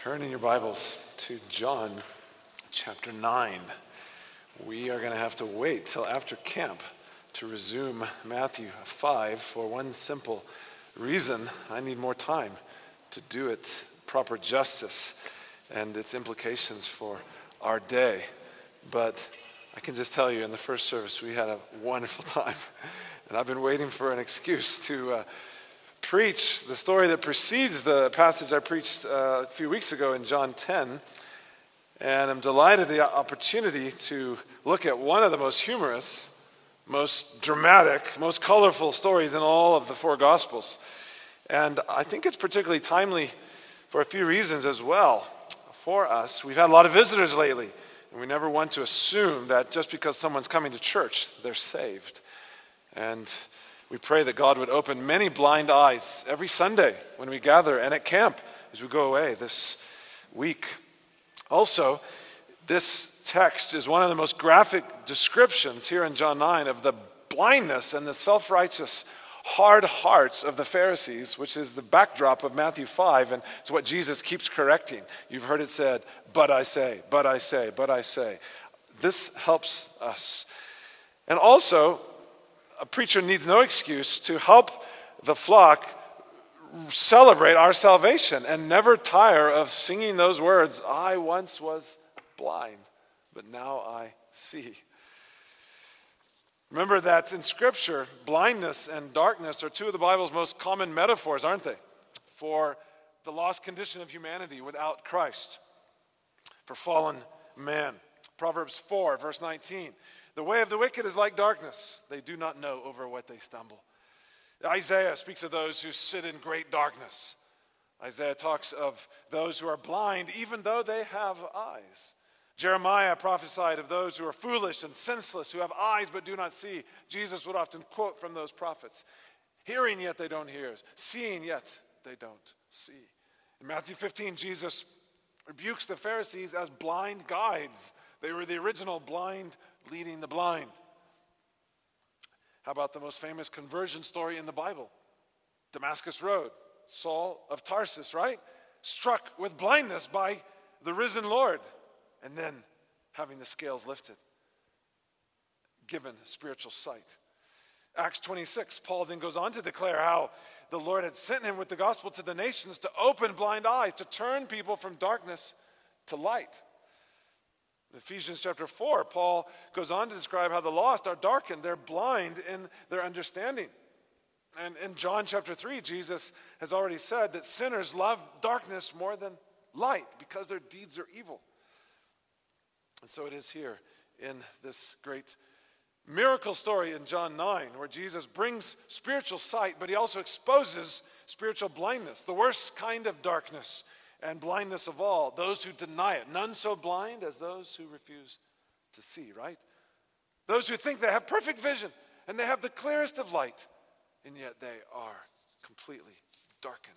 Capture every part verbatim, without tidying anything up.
Turn in your Bibles to John chapter nine. We are going to have to wait till after camp to resume Matthew five for one simple reason. I need more time to do it proper justice and its implications for our day. But I can just tell you, in the first service we had a wonderful time. And I've been waiting for an excuse to uh, preach the story that precedes the passage I preached uh, a few weeks ago in John ten. And I'm delighted the opportunity to look at one of the most humorous, most dramatic, most colorful stories in all of the four Gospels. And I think it's particularly timely for a few reasons as well for us. We've had a lot of visitors lately, and we never want to assume that just because someone's coming to church, they're saved. And we pray that God would open many blind eyes every Sunday when we gather and at camp as we go away this week. Also, this text is one of the most graphic descriptions here in John nine of the blindness and the self-righteous hard hearts of the Pharisees, which is the backdrop of Matthew five, and it's what Jesus keeps correcting. You've heard it said, but I say, but I say, but I say. This helps us. And also, a preacher needs no excuse to help the flock celebrate our salvation and never tire of singing those words, I once was blind, but now I see. Remember that in Scripture, blindness and darkness are two of the Bible's most common metaphors, aren't they? For the lost condition of humanity without Christ, for fallen man. Proverbs four, verse nineteen. The way of the wicked is like darkness. They do not know over what they stumble. Isaiah speaks of those who sit in great darkness. Isaiah talks of those who are blind even though they have eyes. Jeremiah prophesied of those who are foolish and senseless, who have eyes but do not see. Jesus would often quote from those prophets. Hearing yet they don't hear. Seeing yet they don't see. In Matthew fifteen, Jesus rebukes the Pharisees as blind guides. They were the original blind leading the blind. How about the most famous conversion story in the Bible? Damascus Road. Saul of Tarsus, right? Struck with blindness by the risen Lord. And then having the scales lifted. Given spiritual sight. Acts twenty-six, Paul then goes on to declare how the Lord had sent him with the gospel to the nations to open blind eyes, to turn people from darkness to light. In Ephesians chapter four, Paul goes on to describe how the lost are darkened. They're blind in their understanding. And in John chapter three, Jesus has already said that sinners love darkness more than light because their deeds are evil. And so it is here in this great miracle story in John nine, where Jesus brings spiritual sight, but he also exposes spiritual blindness, the worst kind of darkness and blindness of all, those who deny it. None so blind as those who refuse to see, right? Those who think they have perfect vision and they have the clearest of light, and yet they are completely darkened.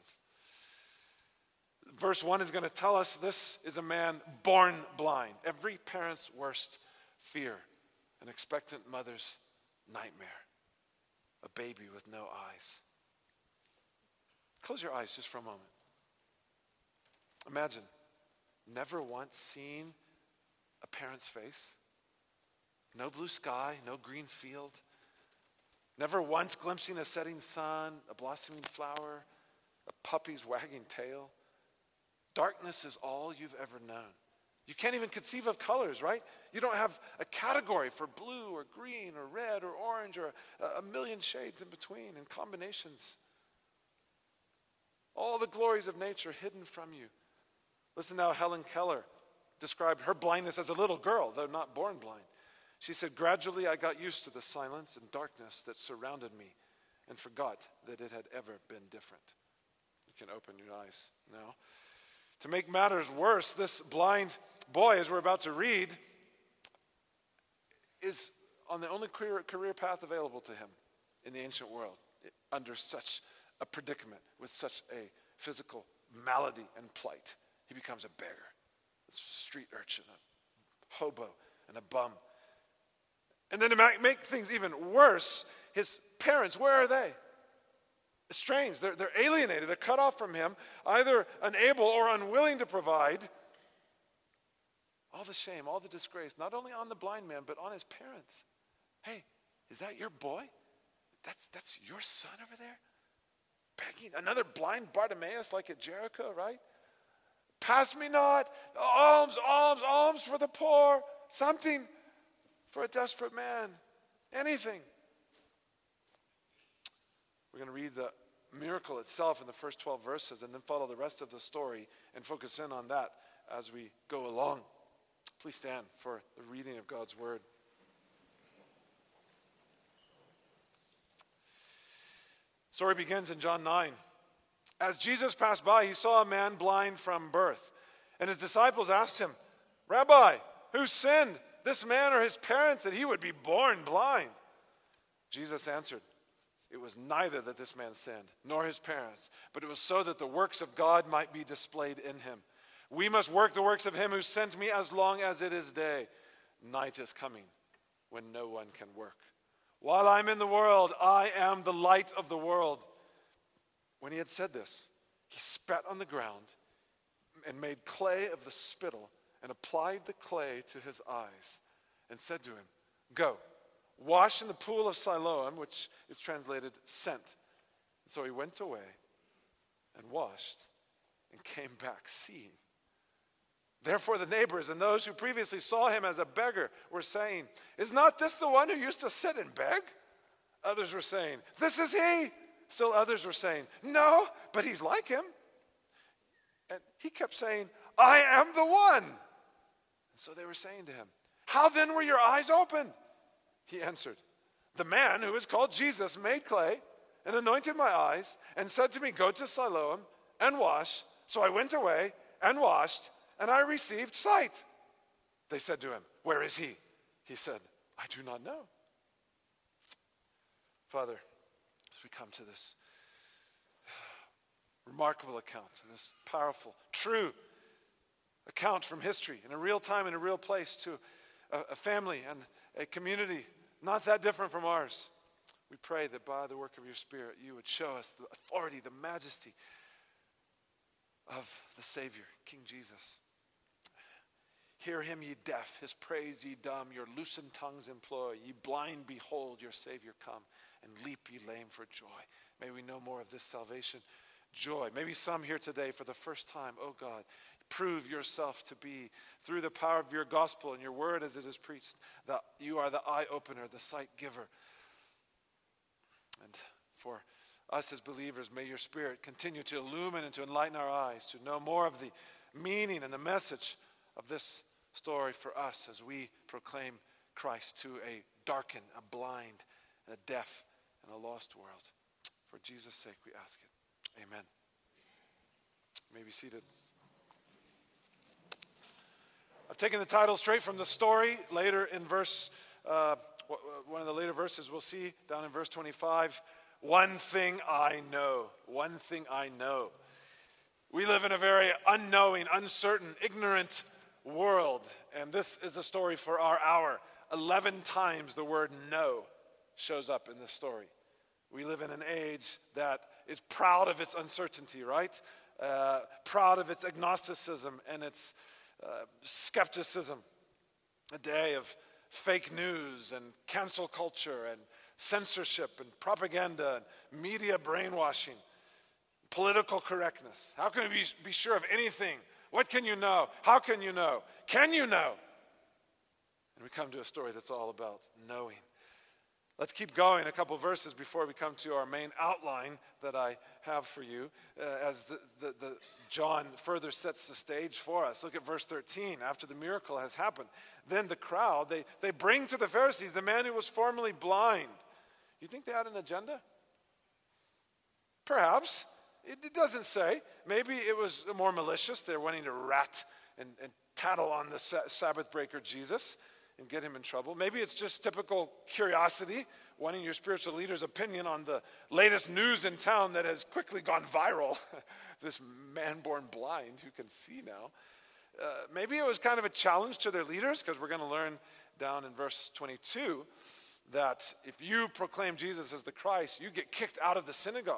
Verse one is going to tell us this is a man born blind. Every parent's worst fear, an expectant mother's nightmare, a baby with no eyes. Close your eyes just for a moment. Imagine never once seeing a parent's face. No blue sky, no green field. Never once glimpsing a setting sun, a blossoming flower, a puppy's wagging tail. Darkness is all you've ever known. You can't even conceive of colors, right? You don't have a category for blue or green or red or orange or a, a million shades in between and combinations. All the glories of nature hidden from you. Listen now, Helen Keller described her blindness as a little girl, though not born blind. She said, gradually I got used to the silence and darkness that surrounded me and forgot that it had ever been different. You can open your eyes now. To make matters worse, this blind boy, as we're about to read, is on the only career, career path available to him in the ancient world, under such a predicament, with such a physical malady and plight. He becomes a beggar, a street urchin, a hobo, and a bum. And then to make things even worse, his parents, where are they? estranged. They're, they're alienated. They're cut off from him, either unable or unwilling to provide. All the shame, all the disgrace, not only on the blind man, but on his parents. Hey, is that your boy? That's, that's your son over there? Begging. Another blind Bartimaeus like at Jericho, right? Pass me not. Alms, alms, alms for the poor. Something for a desperate man. Anything. We're going to read the miracle itself in the first twelve verses and then follow the rest of the story and focus in on that as we go along. Please stand for the reading of God's word. Story begins in John nine. As Jesus passed by, he saw a man blind from birth. And his disciples asked him, Rabbi, who sinned, this man or his parents, that he would be born blind? Jesus answered, it was neither that this man sinned, nor his parents, but it was so that the works of God might be displayed in him. We must work the works of him who sent me as long as it is day. Night is coming when no one can work. While I'm in the world, I am the light of the world. When he had said this, he spat on the ground and made clay of the spittle and applied the clay to his eyes and said to him, go, wash in the pool of Siloam, which is translated sent. And so he went away and washed and came back seeing. Therefore the neighbors and those who previously saw him as a beggar were saying, is not this the one who used to sit and beg? Others were saying, this is he. Still others were saying, no, but he's like him. And he kept saying, I am the one. And so they were saying to him, how then were your eyes opened? He answered, the man who is called Jesus made clay and anointed my eyes and said to me, go to Siloam and wash. So I went away and washed, and I received sight. They said to him, where is he? He said, I do not know. Father, as we come to this remarkable account, this powerful, true account from history, in a real time, in a real place, to a, a family and a community not that different from ours, we pray that by the work of your Spirit, you would show us the authority, the majesty of the Savior, King Jesus. Hear him, ye deaf, his praise, ye dumb, your loosened tongues employ. Ye blind, behold, your Savior come, and leap, ye lame, for joy. May we know more of this salvation. Joy. Maybe some here today for the first time, oh God, prove yourself to be, through the power of your gospel and your word as it is preached, that you are the eye-opener, the sight-giver. And for us as believers, may your Spirit continue to illumine and to enlighten our eyes, to know more of the meaning and the message of this story for us as we proclaim Christ to a darkened, a blind, a deaf, and a lost world. For Jesus' sake we ask it. Amen. You may be seated. I've taken the title straight from the story. Later in verse, uh, one of the later verses we'll see down in verse twenty-five, one thing I know, one thing I know. We live in a very unknowing, uncertain, ignorant world, and this is a story for our hour. Eleven times the word know shows up in this story. We live in an age that is proud of its uncertainty, right? Uh, proud of its agnosticism and its uh, skepticism. A day of fake news and cancel culture and censorship and propaganda and media brainwashing, political correctness. How can we be sure of anything? What can you know? How can you know? Can you know? And we come to a story that's all about knowing. Let's keep going a couple verses before we come to our main outline that I have for you uh, as the, the, the John further sets the stage for us. Look at verse thirteen. After the miracle has happened, then the crowd, they, they bring to the Pharisees the man who was formerly blind. You think they had an agenda? Perhaps. It, it doesn't say. Maybe it was more malicious. They're wanting to rat and, and tattle on the sa- Sabbath breaker Jesus and get him in trouble. Maybe it's just typical curiosity, wanting your spiritual leader's opinion on the latest news in town that has quickly gone viral. This man born blind who can see now. Uh, maybe it was kind of a challenge to their leaders, because we're going to learn down in verse twenty-two that if you proclaim Jesus as the Christ, you get kicked out of the synagogue.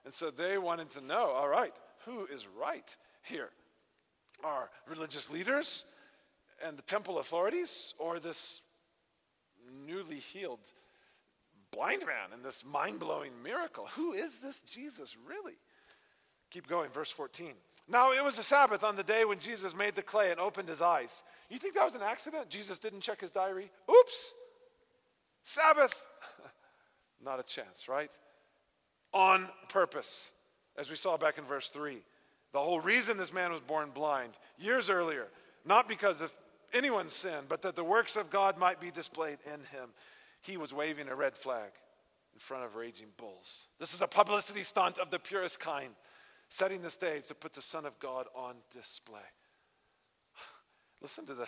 And so they wanted to know, all right, who is right here? Our religious leaders and the temple authorities, or this newly healed blind man and this mind-blowing miracle? Who is this Jesus really? Keep going, verse fourteen. Now it was a Sabbath on the day when Jesus made the clay and opened his eyes. You think that was an accident? Jesus didn't check his diary? Oops! Sabbath! Not a chance, right? On purpose, as we saw back in verse three. The whole reason this man was born blind years earlier, not because of anyone's sin, but that the works of God might be displayed in him. He was waving a red flag in front of raging bulls. This is a publicity stunt of the purest kind, setting the stage to put the Son of God on display. Listen to the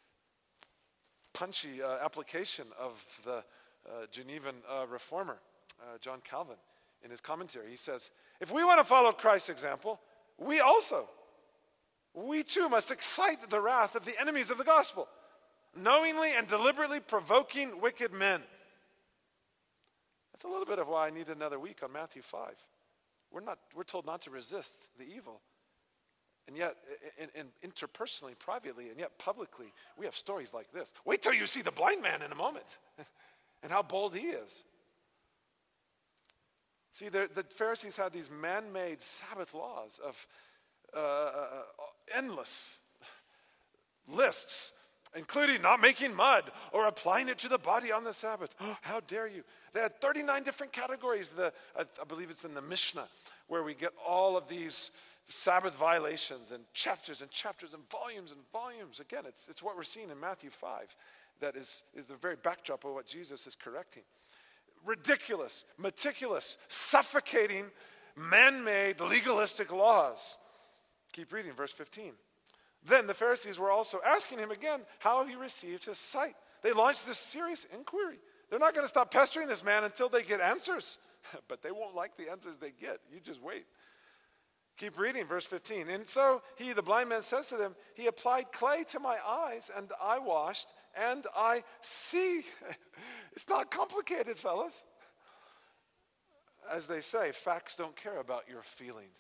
punchy uh, application of the uh, Genevan uh, reformer, uh, John Calvin, in his commentary. He says, if we want to follow Christ's example, we also, we too must excite the wrath of the enemies of the gospel, knowingly and deliberately provoking wicked men. That's a little bit of why I need another week on Matthew five. We're not, we're told not to resist the evil. And yet, in, in interpersonally, privately, and yet publicly, we have stories like this. Wait till you see the blind man in a moment and how bold he is. See, the, the Pharisees had these man-made Sabbath laws of uh, endless lists, including not making mud or applying it to the body on the Sabbath. Oh, how dare you? They had thirty-nine different categories. The, I, I believe it's in the Mishnah, where we get all of these Sabbath violations and chapters and chapters and volumes and volumes. Again, it's, it's what we're seeing in Matthew five that is, is the very backdrop of what Jesus is correcting. Ridiculous, meticulous, suffocating, man-made, legalistic laws. Keep reading, verse fifteen. Then the Pharisees were also asking him again how he received his sight. They launched this serious inquiry. They're not going to stop pestering this man until they get answers. But they won't like the answers they get. You just wait. Keep reading, verse fifteen. And so he, the blind man, says to them, he applied clay to my eyes, and I washed, and I see. It's not complicated, fellas. As they say, facts don't care about your feelings.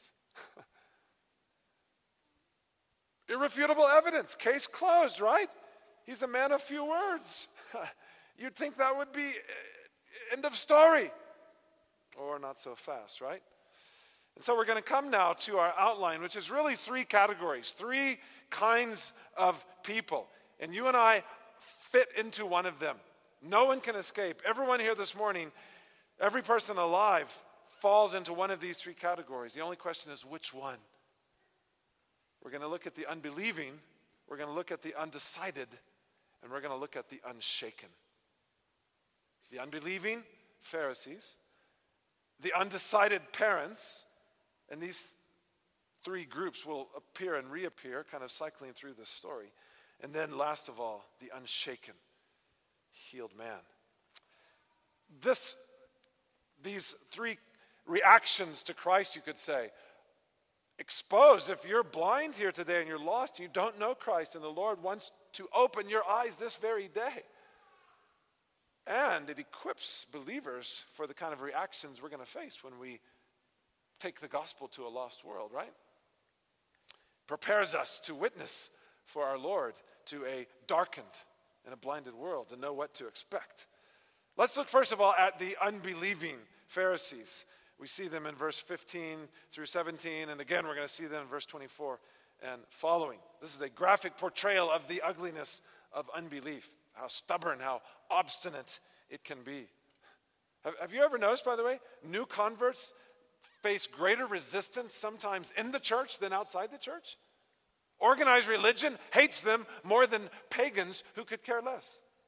Irrefutable evidence. Case closed, right? He's a man of few words. You'd think that would be end of story. Or not so fast, right? And so we're going to come now to our outline, which is really three categories, three kinds of people. And you and I fit into one of them. No one can escape. Everyone here this morning, every person alive falls into one of these three categories. The only question is which one? We're going to look at the unbelieving, we're going to look at the undecided, and we're going to look at the unshaken. The unbelieving Pharisees, the undecided parents, and these three groups will appear and reappear, kind of cycling through this story. And then last of all, the unshaken, healed man. This, these three reactions to Christ, you could say, expose if you're blind here today and you're lost, you don't know Christ, and the Lord wants to open your eyes this very day. And it equips believers for the kind of reactions we're going to face when we take the gospel to a lost world, right? Prepares us to witness for our Lord to a darkened and a blinded world, to know what to expect. Let's look first of all at the unbelieving Pharisees. We see them in verse fifteen through seventeen, and again we're going to see them in verse twenty-four and following. This is a graphic portrayal of the ugliness of unbelief, how stubborn, how obstinate it can be. Have, have you ever noticed, by the way, new converts face greater resistance sometimes in the church than outside the church? Organized religion hates them more than pagans who could care less.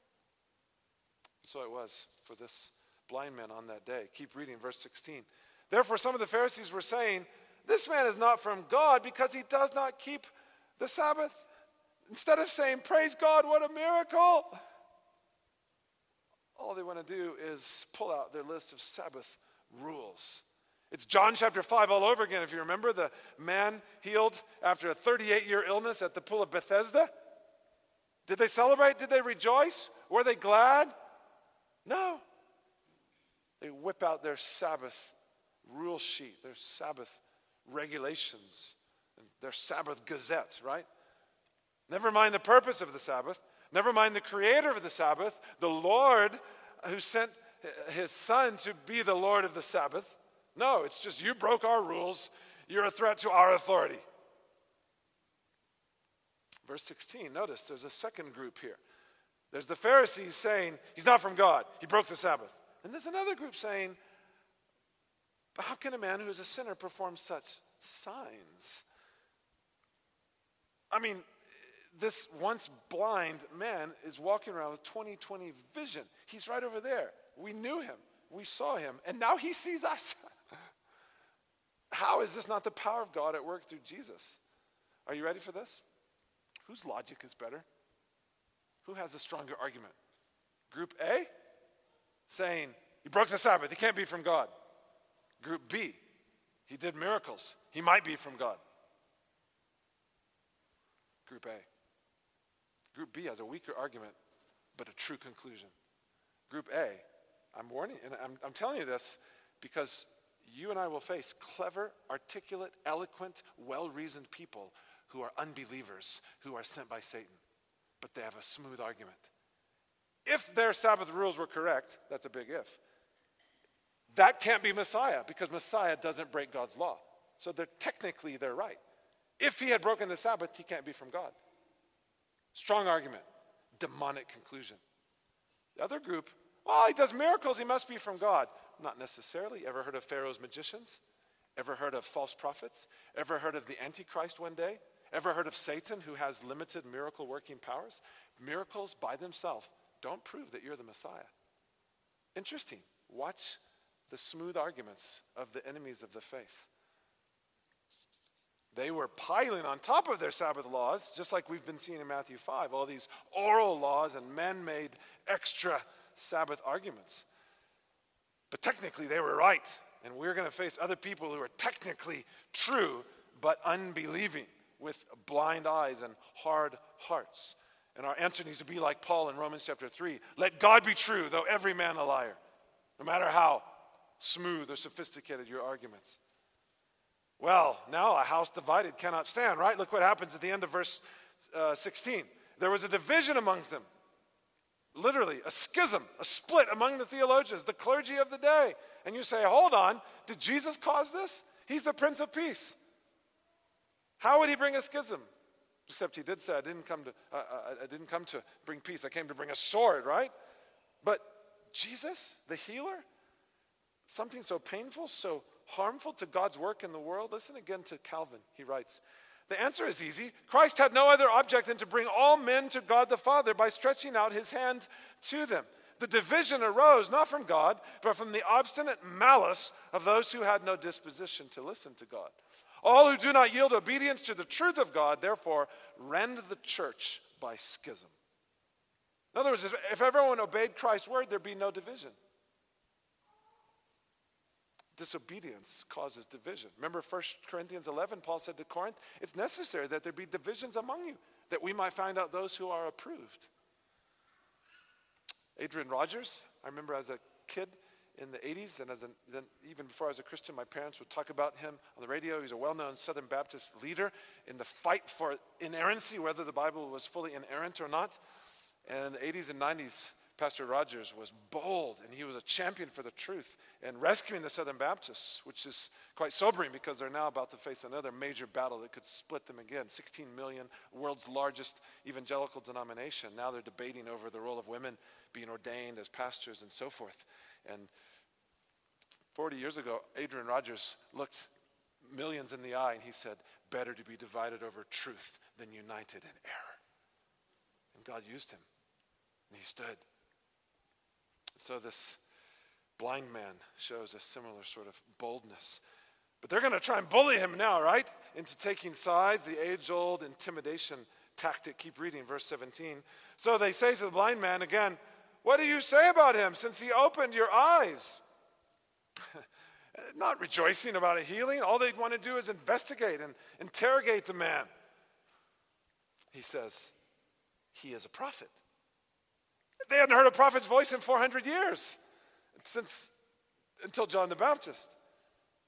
So it was for this blind man on that day. Keep reading verse sixteen. Therefore some of the Pharisees were saying, this man is not from God because he does not keep the Sabbath. Instead of saying, praise God, what a miracle, all they want to do is pull out their list of Sabbath rules. It's John chapter five all over again. If you remember, the man healed after a thirty-eight year illness at the pool of Bethesda. Did they celebrate? Did they rejoice? Were they glad? No. They whip out their Sabbath rule sheet, their Sabbath regulations, and their Sabbath gazette, right? Never mind the purpose of the Sabbath. Never mind the creator of the Sabbath, the Lord who sent his son to be the Lord of the Sabbath. No, it's just you broke our rules. You're a threat to our authority. Verse sixteen, notice there's a second group here. There's the Pharisees saying, he's not from God. He broke the Sabbath. And there's another group saying, but how can a man who is a sinner perform such signs? I mean, this once blind man is walking around with twenty twenty vision. He's right over there. We knew him. We saw him. And now he sees us. How is this not the power of God at work through Jesus? Are you ready for this? Whose logic is better? Who has a stronger argument? Group A, saying, he broke the Sabbath. He can't be from God. Group B, he did miracles. He might be from God. Group A. Group B has a weaker argument, but a true conclusion. Group A, I'm warning, and I'm, I'm telling you this because you and I will face clever, articulate, eloquent, well-reasoned people who are unbelievers, who are sent by Satan. But they have a smooth argument. If their Sabbath rules were correct, that's a big if, that can't be Messiah because Messiah doesn't break God's law. So they're technically they're right. If he had broken the Sabbath, he can't be from God. Strong argument. Demonic conclusion. The other group, well, he does miracles, he must be from God. Not necessarily. Ever heard of Pharaoh's magicians? Ever heard of false prophets? Ever heard of the Antichrist one day? Ever heard of Satan who has limited miracle working powers? Miracles by themselves don't prove that you're the Messiah. Interesting. Watch the smooth arguments of the enemies of the faith. They were piling on top of their Sabbath laws, just like we've been seeing in Matthew five, all these oral laws and man-made extra Sabbath arguments. But technically they were right, and we're going to face other people who are technically true but unbelieving, with blind eyes and hard hearts. And our answer needs to be like Paul in Romans chapter three. Let God be true, though every man a liar. No matter how smooth or sophisticated your arguments. Well, now a house divided cannot stand, right? Look what happens at the end of verse uh, sixteen. There was a division amongst them. Literally, a schism, a split among the theologians, the clergy of the day. And you say, hold on, did Jesus cause this? He's the Prince of Peace. How would he bring a schism? Except he did say, I didn't come to, uh, I didn't come to bring peace. I came to bring a sword, right? But Jesus, the healer, something so painful, so harmful to God's work in the world. Listen again to Calvin. He writes, the answer is easy. Christ had no other object than to bring all men to God the Father by stretching out his hand to them. The division arose not from God, but from the obstinate malice of those who had no disposition to listen to God. All who do not yield obedience to the truth of God, therefore, rend the church by schism. In other words, if everyone obeyed Christ's word, there'd be no division. Disobedience causes division. Remember First Corinthians eleven, Paul said to Corinth, it's necessary that there be divisions among you, that we might find out those who are approved. Adrian Rogers, I remember as a kid in the eighties, and as a, then even before I was a Christian, my parents would talk about him on the radio. He's a well-known Southern Baptist leader in the fight for inerrancy, whether the Bible was fully inerrant or not. And in the eighties and nineties, Pastor Rogers was bold, and he was a champion for the truth and rescuing the Southern Baptists, which is quite sobering because they're now about to face another major battle that could split them again. sixteen million, world's largest evangelical denomination. Now they're debating over the role of women being ordained as pastors and so forth. And forty years ago, Adrian Rogers looked millions in the eye and he said, better to be divided over truth than united in error. And God used him. And he stood. So this blind man shows a similar sort of boldness. But they're going to try and bully him now, right? Into taking sides, the age-old intimidation tactic. Keep reading, verse seventeen. So they say to the blind man again, what do you say about him since he opened your eyes? Not rejoicing about a healing. All they want to do is investigate and interrogate the man. He says, he is a prophet. They hadn't heard a prophet's voice in four hundred years, since until John the Baptist.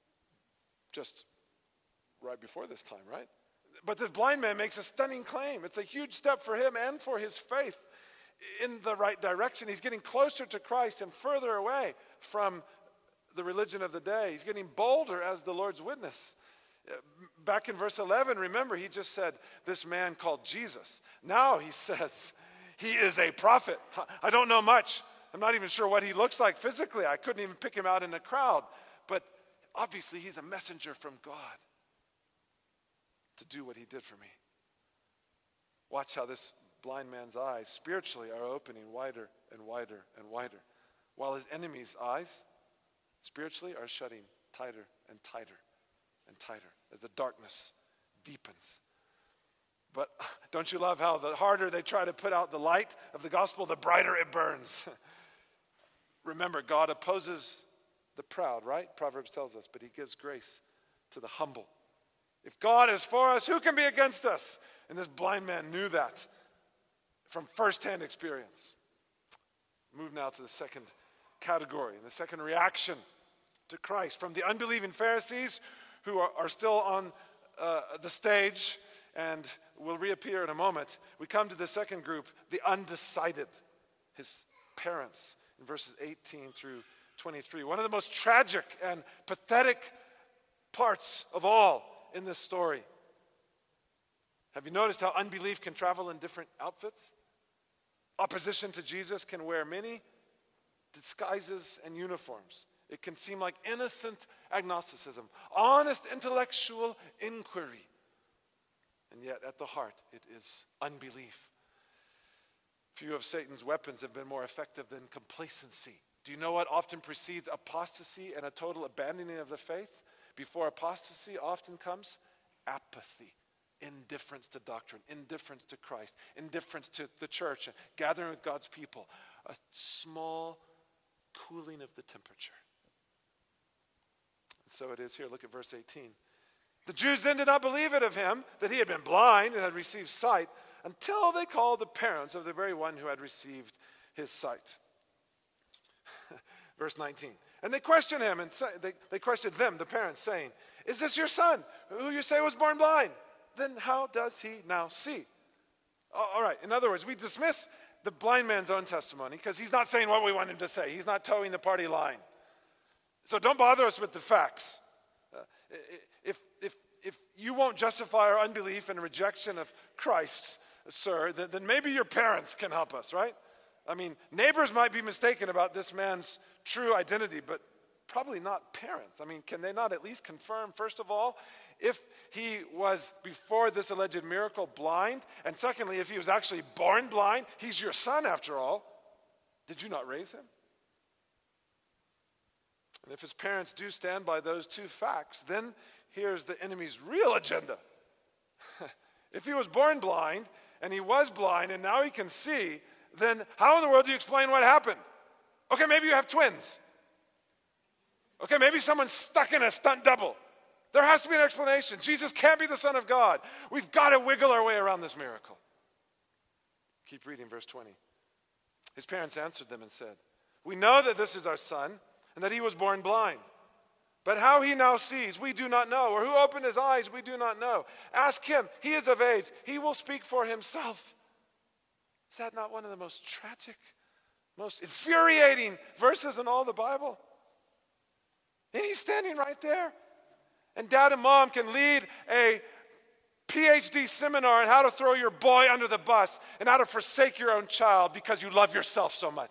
just right before this time, right? But this blind man makes a stunning claim. It's a huge step for him and for his faith in the right direction. He's getting closer to Christ and further away from the religion of the day. He's getting bolder as the Lord's witness. Back in verse eleven, remember, he just said, this man called Jesus. Now he says, he is a prophet. I don't know much. I'm not even sure what he looks like physically. I couldn't even pick him out in a crowd. But obviously, he's a messenger from God to do what he did for me. Watch how this blind man's eyes spiritually are opening wider and wider and wider, while his enemy's eyes spiritually are shutting tighter and tighter and tighter as the darkness deepens. But don't you love how the harder they try to put out the light of the gospel, the brighter it burns? Remember, God opposes the proud, right? Proverbs tells us, but he gives grace to the humble. If God is for us, who can be against us? And this blind man knew that from firsthand experience. Move now to the second category, and the second reaction to Christ from the unbelieving Pharisees who are, are still on uh, the stage and will reappear in a moment. We come to the second group, the undecided, his parents, in verses eighteen through twenty-three. One of the most tragic and pathetic parts of all in this story. Have you noticed how unbelief can travel in different outfits? Opposition to Jesus can wear many disguises and uniforms. It can seem like innocent agnosticism, honest intellectual inquiry. And yet at the heart, it is unbelief. Few of Satan's weapons have been more effective than complacency. Do you know what often precedes apostasy and a total abandoning of the faith? Before apostasy often comes apathy, indifference to doctrine, indifference to Christ, indifference to the church, gathering with God's people. A small cooling of the temperature. And so it is here. Look at verse eighteen. The Jews then did not believe it of him that he had been blind and had received sight until they called the parents of the very one who had received his sight. Verse nineteen. And they questioned him, and say, they, they questioned them, the parents, saying, is this your son, who you say was born blind? Then how does he now see? All right, in other words, we dismiss the blind man's own testimony because he's not saying what we want him to say. He's not towing the party line. So don't bother us with the facts. Uh, if, if, if you won't justify our unbelief and rejection of Christ, sir, then, then maybe your parents can help us, right? I mean, neighbors might be mistaken about this man's true identity, but probably not parents. I mean, can they not at least confirm, first of all, if he was, before this alleged miracle, blind? And secondly, if he was actually born blind? He's your son, after all. Did you not raise him? And if his parents do stand by those two facts, then here's the enemy's real agenda. If he was born blind, and he was blind, and now he can see, then how in the world do you explain what happened? Okay, maybe you have twins. Okay, maybe someone's stuck in a stunt double. There has to be an explanation. Jesus can't be the Son of God. We've got to wiggle our way around this miracle. Keep reading verse twenty. His parents answered them and said, we know that this is our son, and that he was born blind. But how he now sees, we do not know. Or who opened his eyes, we do not know. Ask him. He is of age. He will speak for himself. Is that not one of the most tragic, most infuriating verses in all the Bible? And he's standing right there. And dad and mom can lead a P H D seminar on how to throw your boy under the bus and how to forsake your own child because you love yourself so much.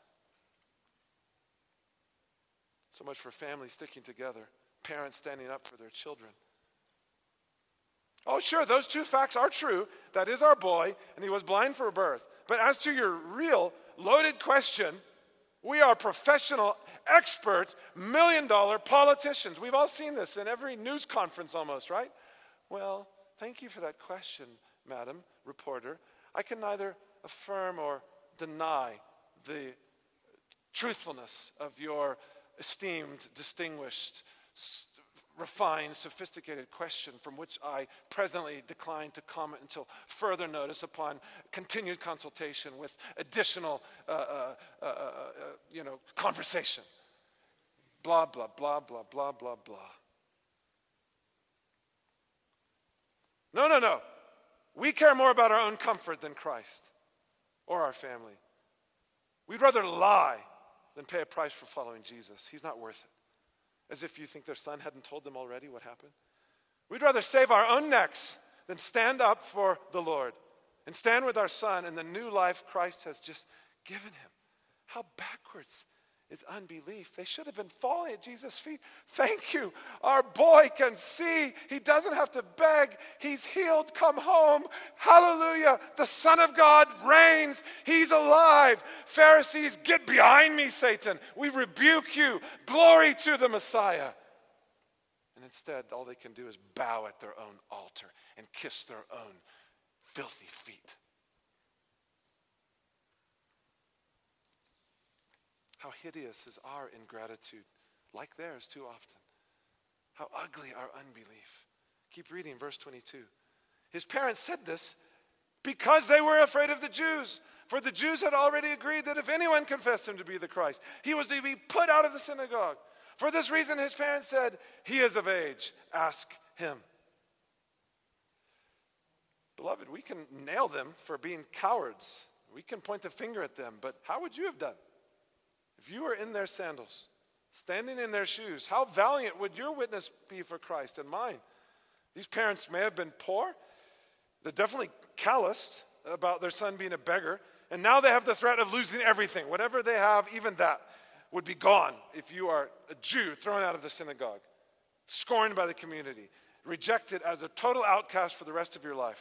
So much for families sticking together, parents standing up for their children. Oh, sure, those two facts are true. That is our boy, and he was blind for birth. But as to your real loaded question, we are professional, expert, million-dollar politicians. We've all seen this in every news conference almost, right? Well, thank you for that question, madam reporter. I can neither affirm or deny the truthfulness of your esteemed, distinguished, refined, sophisticated question from which I presently decline to comment until further notice upon continued consultation with additional, uh, uh, uh, uh, you know, conversation. Blah, blah, blah, blah, blah, blah, blah. No, no, no. We care more about our own comfort than Christ or our family. We'd rather lie than pay a price for following Jesus. He's not worth it. As if you think their son hadn't told them already what happened. We'd rather save our own necks than stand up for the Lord and stand with our son in the new life Christ has just given him. How backwards is unbelief. They should have been falling at Jesus' feet. Thank you. Our boy can see. He doesn't have to beg. He's healed. Come home. Hallelujah. The Son of God reigns. He's alive. Pharisees, get behind me, Satan. We rebuke you. Glory to the Messiah. And instead, all they can do is bow at their own altar and kiss their own filthy feet. How hideous is our ingratitude, like theirs too often. How ugly our unbelief. Keep reading verse twenty-two. His parents said this because they were afraid of the Jews. For the Jews had already agreed that if anyone confessed him to be the Christ, he was to be put out of the synagogue. For this reason, his parents said, he is of age. Ask him. Beloved, we can nail them for being cowards. We can point the finger at them. But how would you have done? If you were in their sandals, standing in their shoes, how valiant would your witness be for Christ and mine? These parents may have been poor. They're definitely calloused about their son being a beggar. And now they have the threat of losing everything. Whatever they have, even that would be gone if you are a Jew thrown out of the synagogue, scorned by the community, rejected as a total outcast for the rest of your life.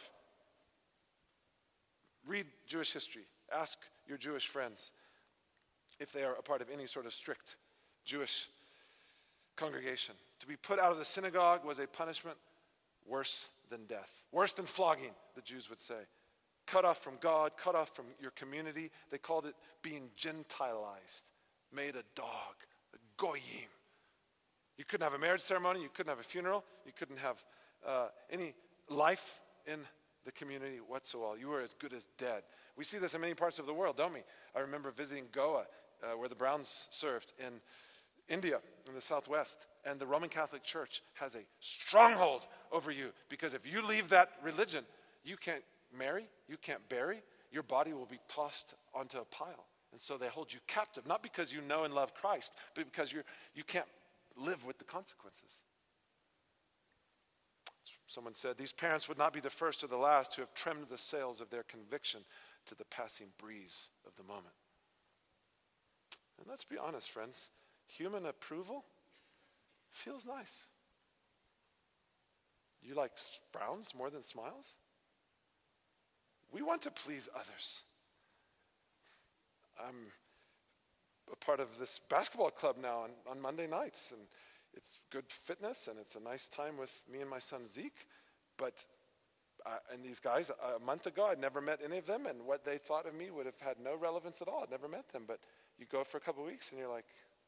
Read Jewish history. Ask your Jewish friends if they are a part of any sort of strict Jewish congregation. To be put out of the synagogue was a punishment worse than death. Worse than flogging, the Jews would say. Cut off from God, cut off from your community. They called it being Gentilized, made a dog, a goyim. You couldn't have a marriage ceremony, you couldn't have a funeral, you couldn't have uh, any life in the community whatsoever. You were as good as dead. We see this in many parts of the world, don't we? I remember visiting Goa, uh, where the Browns served in India, in the southwest. And the Roman Catholic Church has a stronghold over you. Because if you leave that religion, you can't marry, you can't bury, your body will be tossed onto a pile. And so they hold you captive, not because you know and love Christ, but because you're, you can't live with the consequences. Someone said, these parents would not be the first or the last to have trimmed the sails of their conviction to the passing breeze of the moment. And let's be honest, friends. Human approval feels nice. You like frowns more than smiles? We want to please others. I'm a part of this basketball club now on, on Monday nights, and it's good fitness, and it's a nice time with me and my son Zeke. But uh, and these guys, a month ago, I'd never met any of them, and what they thought of me would have had no relevance at all. I'd never met them. But you go for a couple of weeks, and you're like,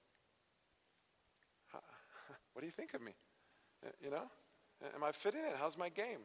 what do you think of me? You know? Am I fitting in? How's my game?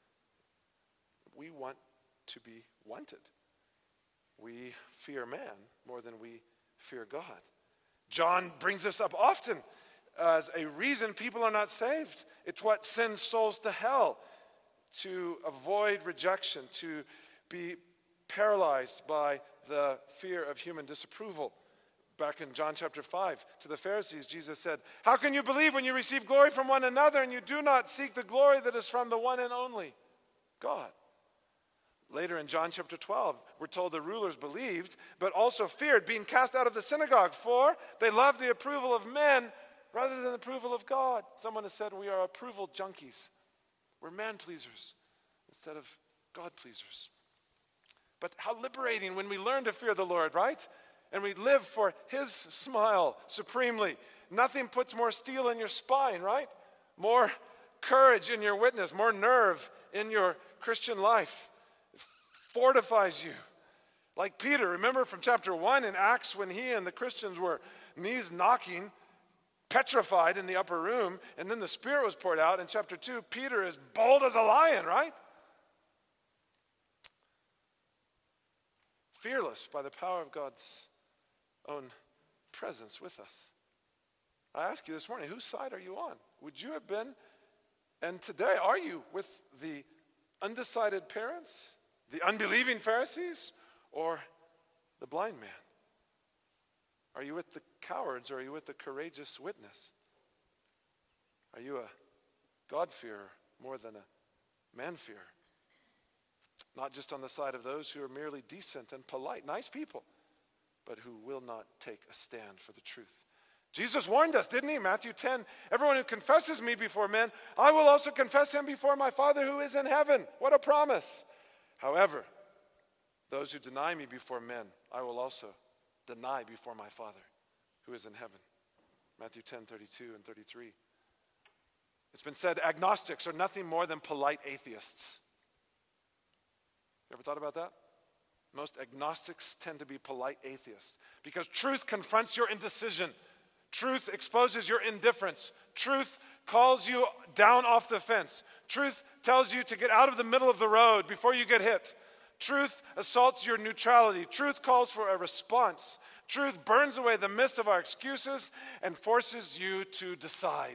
We want to be wanted. We fear man more than we fear God. John brings this up often as a reason people are not saved. It's what sends souls to hell, to avoid rejection, to be paralyzed by the fear of human disapproval. Back in John chapter five, to the Pharisees, Jesus said, how can you believe when you receive glory from one another and you do not seek the glory that is from the one and only God? Later in John chapter twelve, we're told the rulers believed, but also feared being cast out of the synagogue, for they loved the approval of men rather than the approval of God. Someone has said we are approval junkies. We're man pleasers instead of God pleasers. But how liberating when we learn to fear the Lord, right? And we live for His smile supremely. Nothing puts more steel in your spine, right? More courage in your witness, more nerve in your Christian life. It fortifies you. Like Peter, remember from chapter one in Acts when he and the Christians were knees knocking, petrified in the upper room, and then the Spirit was poured out. In chapter two, Peter is bold as a lion, right? Fearless by the power of God's own presence with us. I ask you this morning, whose side are you on? Would you have been, and today, are you with the undecided parents, the unbelieving Pharisees, or the blind man? Are you with the cowards or are you with the courageous witness? Are you a God-fearer more than a man-fearer? Not just on the side of those who are merely decent and polite, nice people, but who will not take a stand for the truth. Jesus warned us, didn't he? Matthew ten, everyone who confesses me before men, I will also confess him before my Father who is in heaven. What a promise. However, those who deny me before men, I will also deny before my Father who is in heaven. Matthew ten, thirty-two and thirty-three. It's been said agnostics are nothing more than polite atheists. You ever thought about that? Most agnostics tend to be polite atheists because truth confronts your indecision. Truth exposes your indifference. Truth calls you down off the fence. Truth tells you to get out of the middle of the road before you get hit. Truth assaults your neutrality. Truth calls for a response. Truth burns away the mist of our excuses and forces you to decide.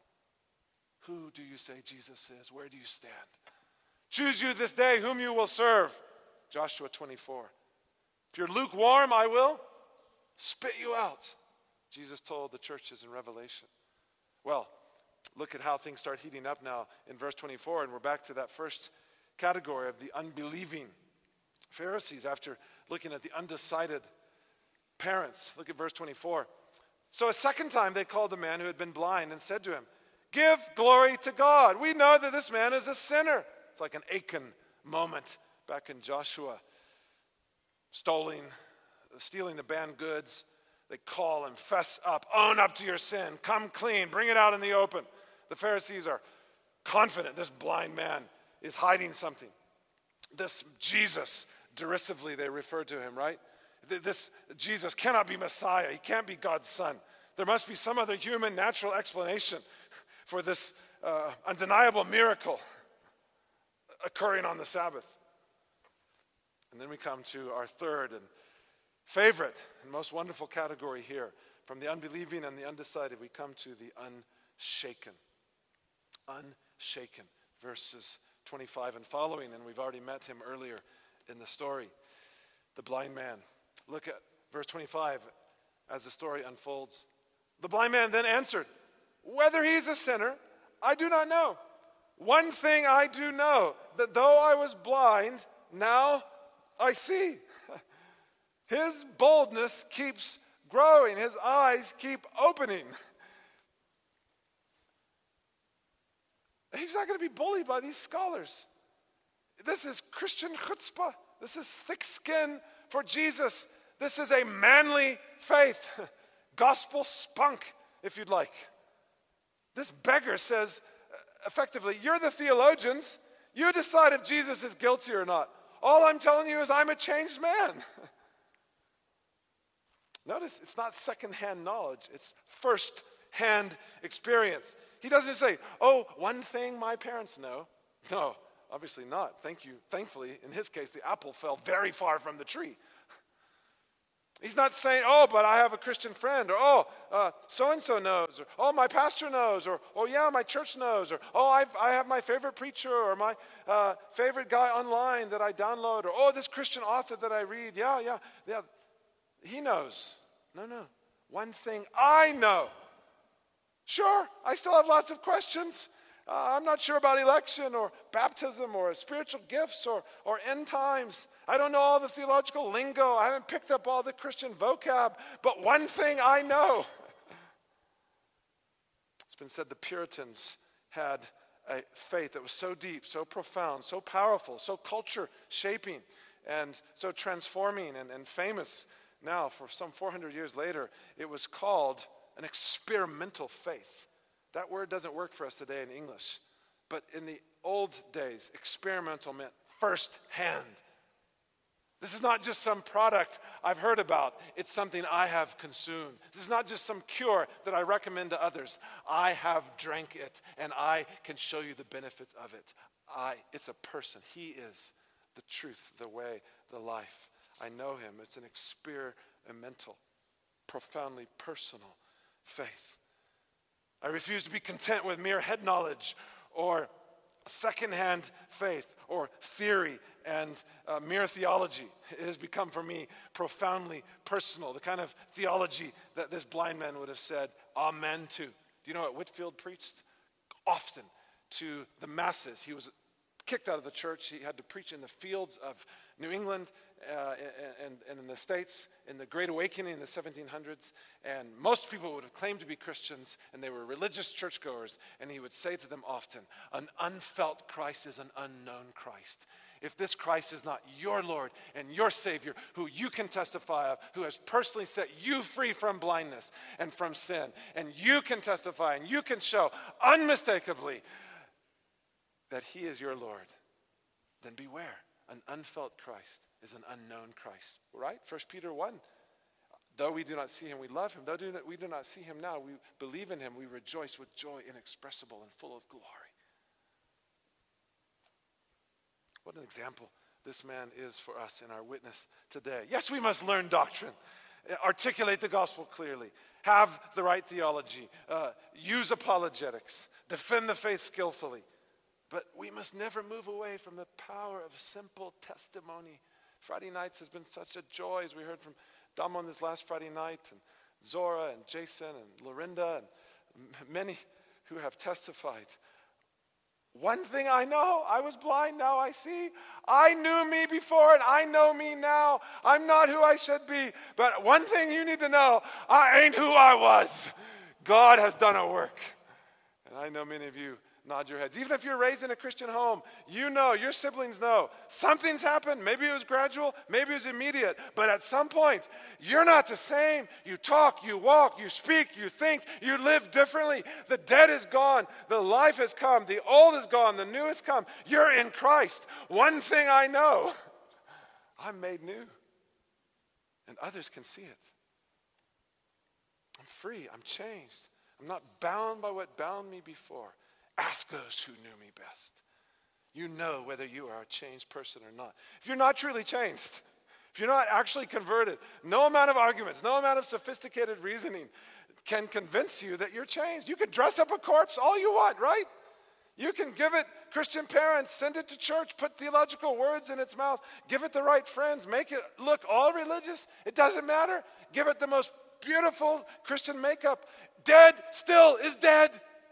Who do you say Jesus is? Where do you stand? Choose you this day whom you will serve. Joshua twenty-four. If you're lukewarm, I will spit you out. Jesus told the churches in Revelation. Well, look at how things start heating up now in verse twenty-four, and we're back to that first category of the unbelieving Pharisees after looking at the undecided parents. Look at verse twenty-four. So a second time they called the man who had been blind and said to him, give glory to God. We know that this man is a sinner. It's like an Achan moment back in Joshua. Stealing, stealing the banned goods. They call and fess up. Own up to your sin. Come clean. Bring it out in the open. The Pharisees are confident this blind man is hiding something. This Jesus, derisively they refer to him, right? This Jesus cannot be Messiah. He can't be God's son. There must be some other human, natural explanation for this uh, undeniable miracle occurring on the Sabbath. And then we come to our third and favorite and most wonderful category here. From the unbelieving and the undecided, we come to the unshaken. Unshaken. Verses twenty-five and following, and we've already met him earlier in the story. The blind man. Look at verse twenty-five as the story unfolds. The blind man then answered, whether he's a sinner, I do not know. One thing I do know, that though I was blind, now I see. His boldness keeps growing. His eyes keep opening. He's not going to be bullied by these scholars. This is Christian chutzpah. This is thick skin for Jesus. This is a manly faith. Gospel spunk, if you'd like. This beggar says, effectively, you're the theologians. You decide if Jesus is guilty or not. All I'm telling you is I'm a changed man. Notice, it's not second-hand knowledge. It's first-hand experience. He doesn't say, oh, one thing my parents know. No, obviously not. Thank you. Thankfully, in his case, the apple fell very far from the tree. He's not saying, oh, but I have a Christian friend, or oh, uh, so-and-so knows, or oh, my pastor knows, or oh, yeah, my church knows, or oh, I've, I have my favorite preacher, or my uh, favorite guy online that I download, or oh, this Christian author that I read. Yeah, yeah, yeah. He knows. No, no. One thing I know. Sure, I still have lots of questions. Uh, I'm not sure about election or baptism or spiritual gifts or, or end times. I don't know all the theological lingo. I haven't picked up all the Christian vocab. But one thing I know. It's been said the Puritans had a faith that was so deep, so profound, so powerful, so culture-shaping, and so transforming and, and famous. Now, for some four hundred years later, it was called an experimental faith. That word doesn't work for us today in English. But in the old days, experimental meant first hand. This is not just some product I've heard about. It's something I have consumed. This is not just some cure that I recommend to others. I have drank it, and I can show you the benefits of it. I, it's a person. He is the truth, the way, the life. I know him. It's an experimental, profoundly personal faith. I refuse to be content with mere head knowledge or secondhand faith or theory and uh, mere theology. It has become for me profoundly personal, the kind of theology that this blind man would have said amen to. Do you know what Whitefield preached? Often to the masses. He was kicked out of the church. He had to preach in the fields of New England uh, and, and in the States in the Great Awakening in the seventeen hundreds. And most people would have claimed to be Christians, and they were religious churchgoers. And he would say to them often, an unfelt Christ is an unknown Christ. If this Christ is not your Lord and your Savior, who you can testify of, who has personally set you free from blindness and from sin, and you can testify and you can show unmistakably that he is your Lord, then beware. An unfelt Christ is an unknown Christ. Right? First Peter one. Though we do not see him, we love him. Though we do not see him now, we believe in him. We rejoice with joy inexpressible and full of glory. What an example this man is for us in our witness today. Yes, we must learn doctrine, articulate the gospel clearly, have the right theology, uh, use apologetics, defend the faith skillfully. But we must never move away from the power of simple testimony. Friday nights has been such a joy, as we heard from Damon this last Friday night, and Zora and Jason and Lorinda and many who have testified. One thing I know, I was blind, now I see. I knew me before and I know me now. I'm not who I should be. But one thing you need to know, I ain't who I was. God has done a work. And I know many of you nod your heads. Even if you're raised in a Christian home, you know, your siblings know. Something's happened. Maybe it was gradual. Maybe it was immediate. But at some point, you're not the same. You talk, you walk, you speak, you think, you live differently. The dead is gone. The life has come. The old is gone. The new has come. You're in Christ. One thing I know, I'm made new. And others can see it. I'm free. I'm changed. I'm not bound by what bound me before. Ask those who knew me best. You know whether you are a changed person or not. If you're not truly changed, if you're not actually converted, no amount of arguments, no amount of sophisticated reasoning can convince you that you're changed. You could dress up a corpse all you want, right? You can give it Christian parents, send it to church, put theological words in its mouth, give it the right friends, make it look all religious. It doesn't matter. Give it the most beautiful Christian makeup. Dead still is dead.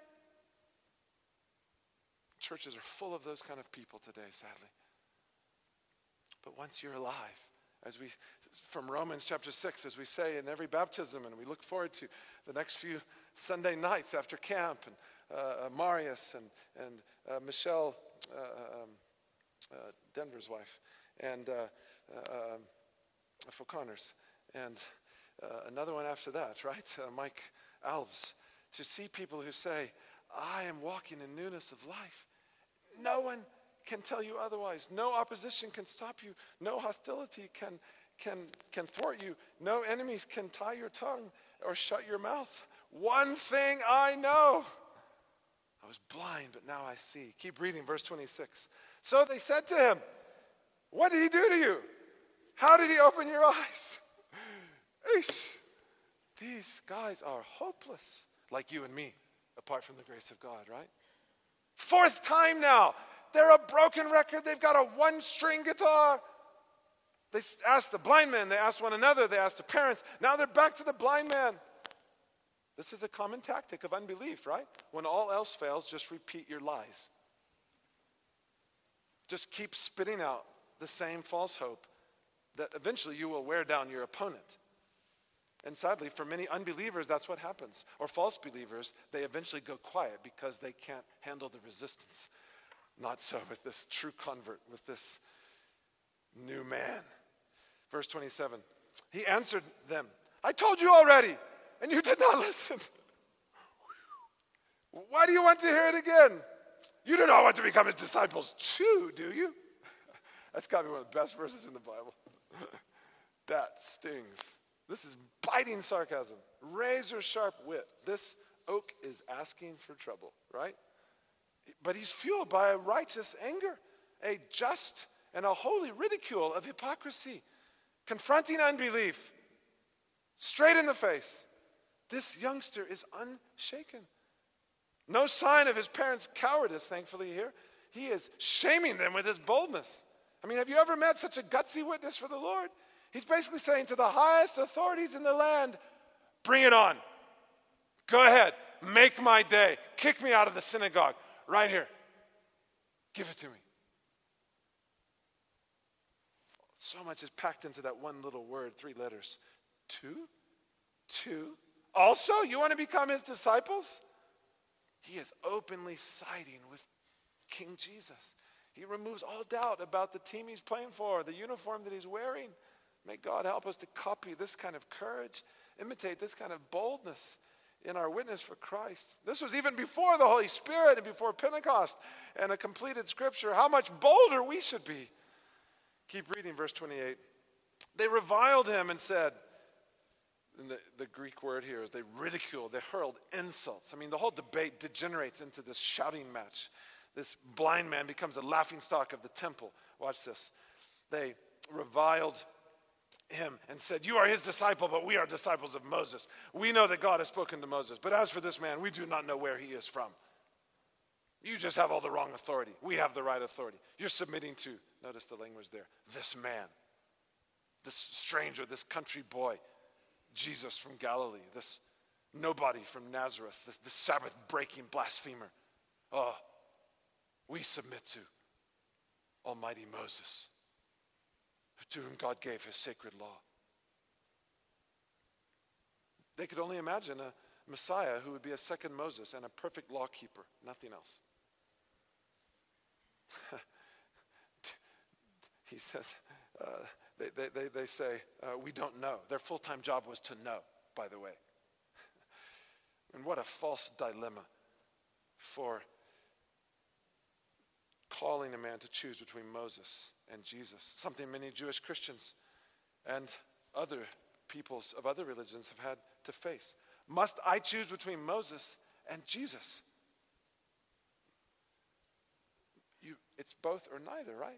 Churches are full of those kind of people today, sadly. But once you're alive, as we, from Romans chapter six, as we say in every baptism, and we look forward to the next few Sunday nights after camp, and uh, Marius and, and uh, Michelle, uh, um, uh, Denver's wife, and uh, uh, um, O'Connor's, and uh, another one after that, right? Uh, Mike Alves. To see people who say, I am walking in newness of life. No one can tell you otherwise. No opposition can stop you. No hostility can, can, can thwart you. No enemies can tie your tongue or shut your mouth. One thing I know. I was blind, but now I see. Keep reading, verse twenty-six. So they said to him, what did he do to you? How did he open your eyes? Eesh. These guys are hopeless, like you and me, apart from the grace of God, right? Fourth time now. They're a broken record. They've got a one-string guitar. They asked the blind man. They asked one another. They asked the parents. Now they're back to the blind man. This is a common tactic of unbelief, right? When all else fails, just repeat your lies. Just keep spitting out the same false hope that eventually you will wear down your opponent. And sadly, for many unbelievers, that's what happens. Or false believers, they eventually go quiet because they can't handle the resistance. Not so with this true convert, with this new man. Verse twenty-seven. He answered them, I told you already, and you did not listen. Why do you want to hear it again? You do not want to become his disciples too, do you? That's got to be one of the best verses in the Bible. That stings. This is biting sarcasm, razor sharp wit. This oak is asking for trouble, right? But he's fueled by a righteous anger, a just and a holy ridicule of hypocrisy, confronting unbelief, straight in the face. This youngster is unshaken. No sign of his parents' cowardice, thankfully, here. he is shaming them with his boldness. I mean, have you ever met such a gutsy witness for the Lord? He's basically saying to the highest authorities in the land, bring it on. Go ahead. Make my day. Kick me out of the synagogue. Right here. Give it to me. So much is packed into that one little word, three letters. Two? Two? Also, you want to become his disciples? He is openly siding with King Jesus. He removes all doubt about the team he's playing for, the uniform that he's wearing. May God help us to copy this kind of courage, imitate this kind of boldness in our witness for Christ. This was even before the Holy Spirit and before Pentecost and a completed Scripture. How much bolder we should be. Keep reading verse twenty-eight. They reviled him and said, and the, the Greek word here is they ridiculed, they hurled insults. I mean, the whole debate degenerates into this shouting match. This blind man becomes a laughingstock of the temple. Watch this. They reviled him and said, you are his disciple, but we are disciples of Moses. We know that God has spoken to Moses. But as for this man, we do not know where he is from. You just have all the wrong authority. We have the right authority. You're submitting to, notice the language there, this man, this stranger, this country boy, Jesus from Galilee, this nobody from Nazareth, this, this Sabbath-breaking blasphemer. Oh, we submit to Almighty Moses, to whom God gave his sacred law. They could only imagine a Messiah who would be a second Moses and a perfect law keeper, nothing else. He says, uh, they, they, they, they say, uh, we don't know. Their full-time job was to know, by the way. And what a false dilemma for calling a man to choose between Moses and Jesus. Something many Jewish Christians and other peoples of other religions have had to face. Must I choose between Moses and Jesus? You, it's both or neither, right?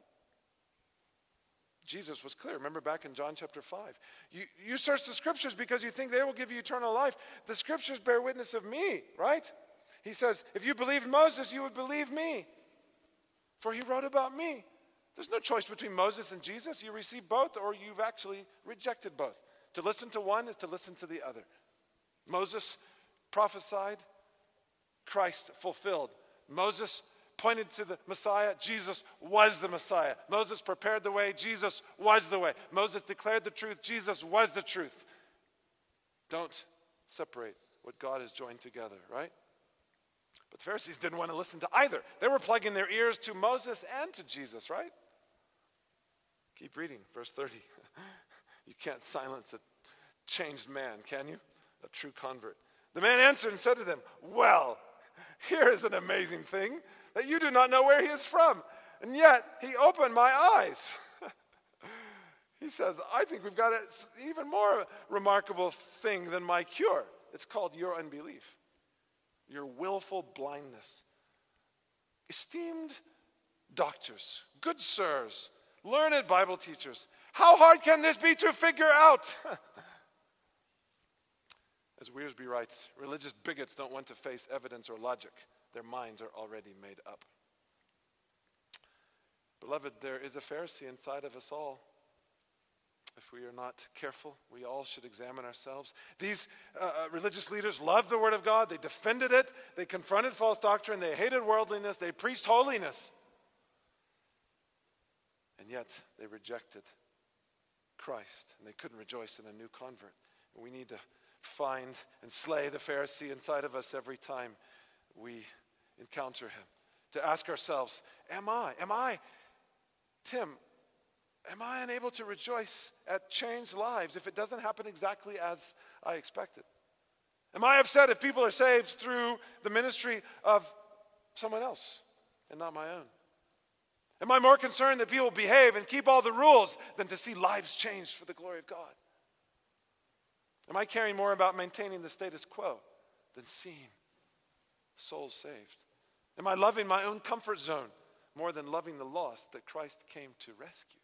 Jesus was clear. Remember back in John chapter five. You, you search the Scriptures because you think they will give you eternal life. The Scriptures bear witness of me, right? He says, if you believed Moses, you would believe me. For he wrote about me. There's no choice between Moses and Jesus. You receive both or you've actually rejected both. To listen to one is to listen to the other. Moses prophesied, Christ fulfilled. Moses pointed to the Messiah, Jesus was the Messiah. Moses prepared the way, Jesus was the way. Moses declared the truth, Jesus was the truth. Don't separate what God has joined together, right? But the Pharisees didn't want to listen to either. They were plugging their ears to Moses and to Jesus, right? Keep reading, verse thirty. You can't silence a changed man, can you? A true convert. The man answered and said to them, well, here is an amazing thing, that you do not know where he is from. And yet, he opened my eyes. He says, I think we've got an even more remarkable thing than my cure. It's called your unbelief. Your willful blindness. Esteemed doctors, good sirs, learned Bible teachers, how hard can this be to figure out? As Wiersbe writes, religious bigots don't want to face evidence or logic. Their minds are already made up. Beloved, there is a Pharisee inside of us all. If we are not careful, we all should examine ourselves. These uh, religious leaders loved the Word of God. They defended it. They confronted false doctrine. They hated worldliness. They preached holiness. And yet, they rejected Christ. And they couldn't rejoice in a new convert. And we need to find and slay the Pharisee inside of us every time we encounter him. To ask ourselves, am I, am I, Tim, am I unable to rejoice at changed lives if it doesn't happen exactly as I expected? Am I upset if people are saved through the ministry of someone else and not my own? Am I more concerned that people behave and keep all the rules than to see lives changed for the glory of God? Am I caring more about maintaining the status quo than seeing souls saved? Am I loving my own comfort zone more than loving the lost that Christ came to rescue?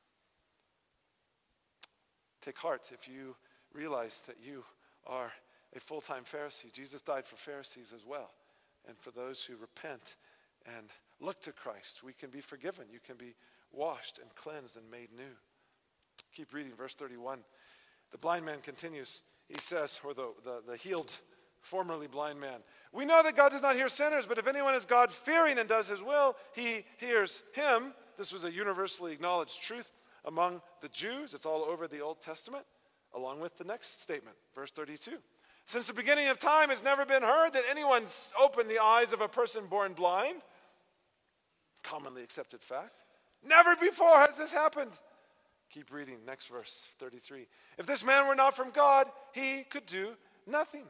Take heart if you realize that you are a full-time Pharisee. Jesus died for Pharisees as well, and for those who repent and look to Christ, we can be forgiven. You can be washed and cleansed and made new. Keep reading, verse thirty-one. The blind man continues. He says, or the, the, the healed, formerly blind man, we know that God does not hear sinners, but if anyone is God-fearing and does his will, he hears him. This was a universally acknowledged truth among the Jews. It's all over the Old Testament, along with the next statement, verse thirty-two. Since the beginning of time, it's never been heard that anyone's opened the eyes of a person born blind. Commonly accepted fact. Never before has this happened. Keep reading, next verse, thirty-three. If this man were not from God, he could do nothing.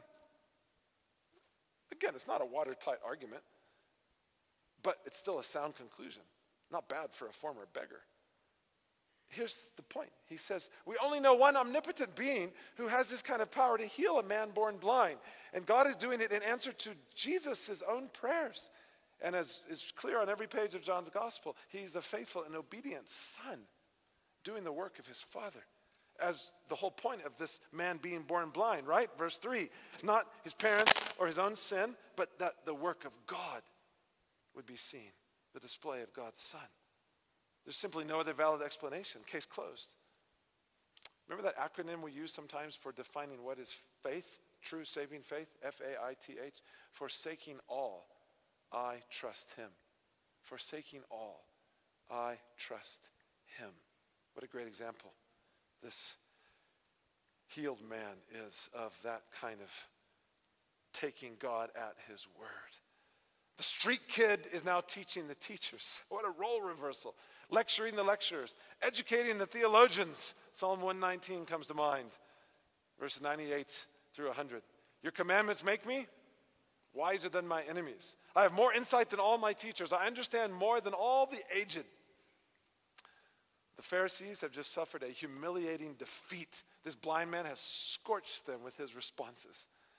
Again, it's not a watertight argument, but it's still a sound conclusion. Not bad for a former beggar. Here's the point. He says, we only know one omnipotent being who has this kind of power to heal a man born blind. And God is doing it in answer to Jesus' own prayers. And as is clear on every page of John's gospel, he's the faithful and obedient Son doing the work of his Father. As the whole point of this man being born blind, right? Verse three, not his parents or his own sin, but that the work of God would be seen, the display of God's Son. There's simply no other valid explanation. Case closed. Remember that acronym we use sometimes for defining what is faith, true saving faith? F A I T H. Forsaking all, I trust him. Forsaking all, I trust him. What a great example this healed man is of that kind of taking God at his word. The street kid is now teaching the teachers. What a role reversal. Lecturing the lecturers. Educating the theologians. Psalm one nineteen comes to mind. Verses ninety-eight through one hundred. Your commandments make me wiser than my enemies. I have more insight than all my teachers. I understand more than all the aged. The Pharisees have just suffered a humiliating defeat. This blind man has scorched them with his responses.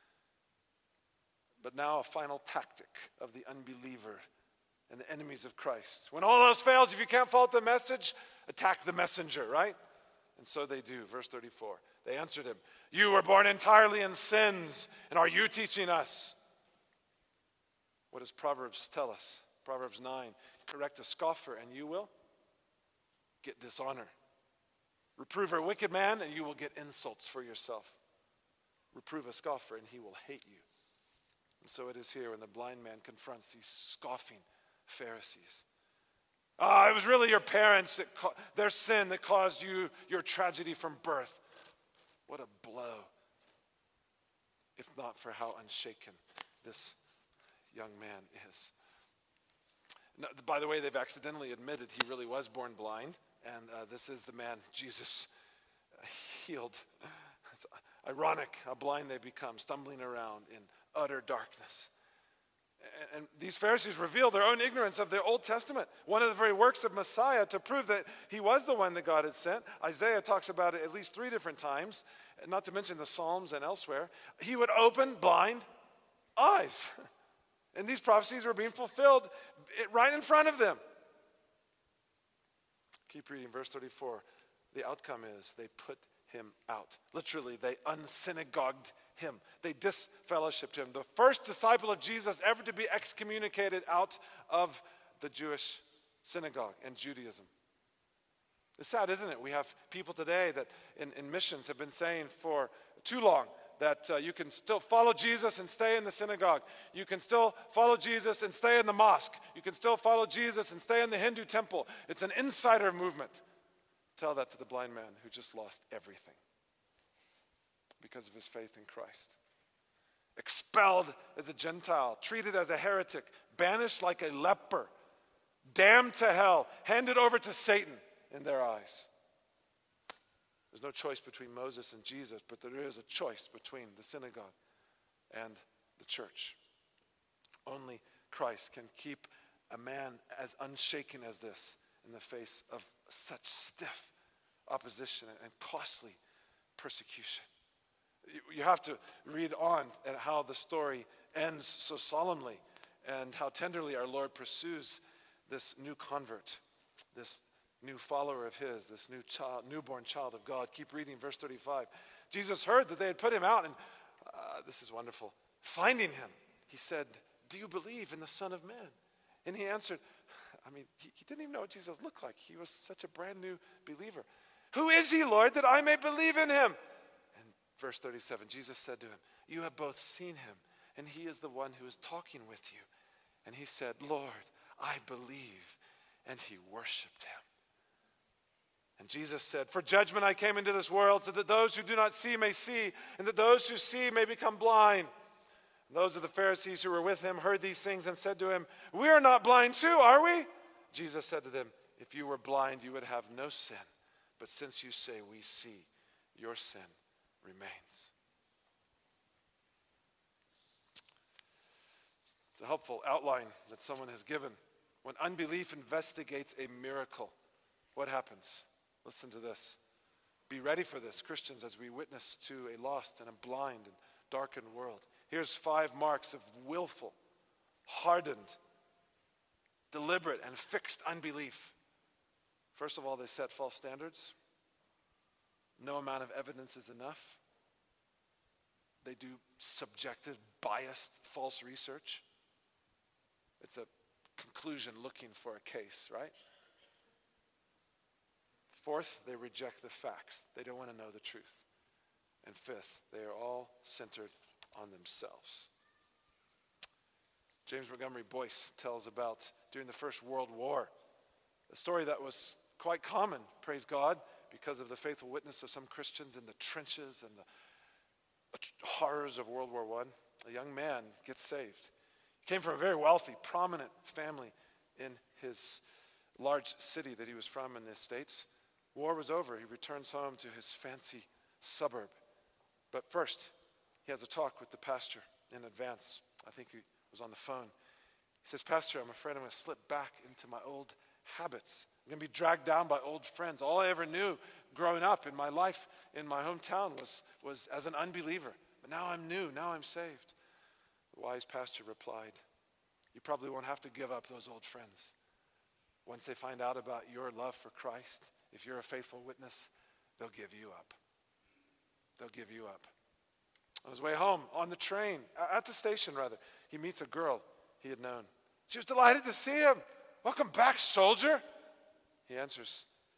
But now a final tactic of the unbeliever and the enemies of Christ. When all else fails, if you can't fault the message, attack the messenger, right? And so they do. Verse thirty-four. They answered him, you were born entirely in sins, and are you teaching us? What does Proverbs tell us? Proverbs nine. Correct a scoffer, and you will get dishonor. Reprove a wicked man, and you will get insults for yourself. Reprove a scoffer, and he will hate you. And so it is here when the blind man confronts these scoffing Pharisees. Ah, oh, it was really your parents, that co- their sin that caused you your tragedy from birth. What a blow, if not for how unshaken this young man is. Now, by the way, they've accidentally admitted he really was born blind, and uh, this is the man Jesus healed. It's ironic how blind they become, stumbling around in utter darkness. And, and these Pharisees reveal their own ignorance of the Old Testament, one of the very works of Messiah, to prove that he was the one that God had sent. Isaiah talks about it at least three different times, not to mention the Psalms and elsewhere. He would open blind eyes. And these prophecies were being fulfilled right in front of them. Keep reading, verse thirty-four. The outcome is they put him out. Literally, they unsynagogued him. They disfellowshipped him. The first disciple of Jesus ever to be excommunicated out of the Jewish synagogue and Judaism. It's sad, isn't it? We have people today that in, in missions have been saying for too long that uh, you can still follow Jesus and stay in the synagogue. You can still follow Jesus and stay in the mosque. You can still follow Jesus and stay in the Hindu temple. It's an insider movement. Tell that to the blind man who just lost everything because of his faith in Christ. Expelled as a Gentile, treated as a heretic, banished like a leper, damned to hell, handed over to Satan in their eyes. There's no choice between Moses and Jesus, but there is a choice between the synagogue and the church. Only Christ can keep a man as unshaken as this in the face of such stiff opposition and costly persecution. You have to read on at how the story ends so solemnly and how tenderly our Lord pursues this new convert, this new follower of his, this new child, newborn child of God. Keep reading verse thirty-five. Jesus heard that they had put him out, and uh, this is wonderful. Finding him, he said, do you believe in the Son of Man? And he answered, I mean, he, he didn't even know what Jesus looked like. He was such a brand new believer. Who is he, Lord, that I may believe in him? And verse thirty-seven, Jesus said to him, you have both seen him, and he is the one who is talking with you. And he said, Lord, I believe. And he worshiped him. And Jesus said, for judgment I came into this world, so that those who do not see may see, and that those who see may become blind. And those of the Pharisees who were with him heard these things and said to him, we are not blind too, are we? Jesus said to them, if you were blind, you would have no sin. But since you say we see, your sin remains. It's a helpful outline that someone has given. When unbelief investigates a miracle, what happens? Listen to this. Be ready for this, Christians, as we witness to a lost and a blind and darkened world. Here's five marks of willful, hardened, deliberate, and fixed unbelief. First of all, they set false standards. No amount of evidence is enough. They do subjective, biased, false research. It's a conclusion looking for a case, right? Fourth, they reject the facts. They don't want to know the truth. And fifth, they are all centered on themselves. James Montgomery Boyce tells about during the First World War, a story that was quite common, praise God, because of the faithful witness of some Christians in the trenches and the horrors of World War One. A young man gets saved. He came from a very wealthy, prominent family in his large city that he was from in the States. War was over. He returns home to his fancy suburb. But first, he has a talk with the pastor in advance. I think he was on the phone. He says, Pastor, I'm afraid I'm going to slip back into my old habits. I'm going to be dragged down by old friends. All I ever knew growing up in my life in my hometown was, was as an unbeliever. But now I'm new. Now I'm saved. The wise pastor replied, you probably won't have to give up those old friends. Once they find out about your love for Christ, if you're a faithful witness, they'll give you up. They'll give you up. On his way home, on the train, at the station rather, he meets a girl he had known. She was delighted to see him. Welcome back, soldier. He answers,